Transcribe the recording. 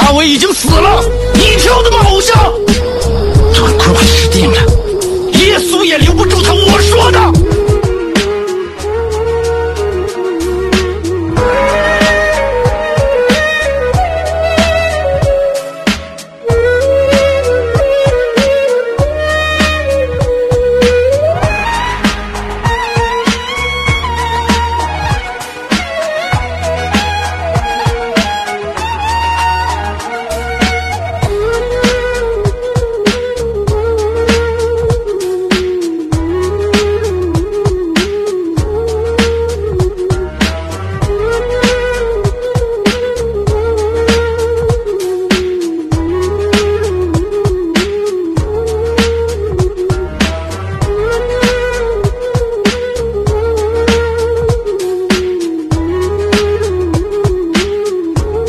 大卫已经死了，你挑的吗，偶像？这块块死定了，耶稣也留不住他。我说的。